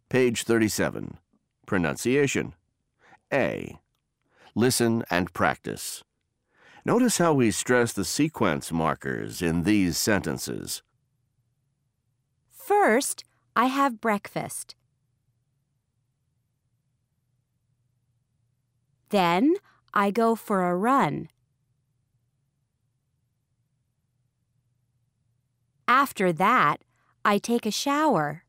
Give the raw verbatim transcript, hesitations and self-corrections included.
Page thirty-seven. Pronunciation. A. Listen and practice. Notice how we stress the sequence markers in these sentences. First, I have breakfast. Then, I go for a run. After that, I take a shower.